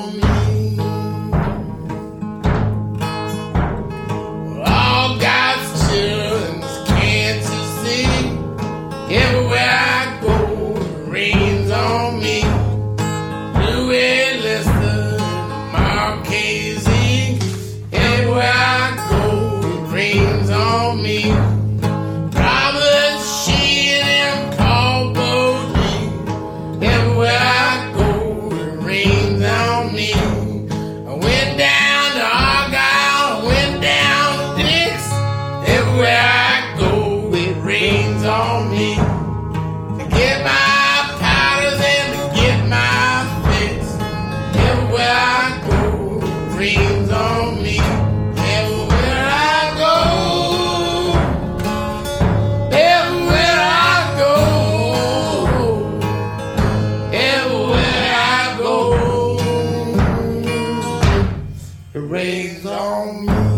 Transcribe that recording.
on me. All God's children can't you see? Everywhere I go, it rains on me. Louis Lister, Marquez, everywhere I go, it rains on me. Robert Sheen and Paul Bowley, everywhere I go, it rains on me. I went down to Argyle, I went down to Dix, everywhere I go, it rains on me. To get my powders and to get my fix, everywhere I go, it rains on me. Everywhere I go, everywhere I go, everywhere I go, it rains on me.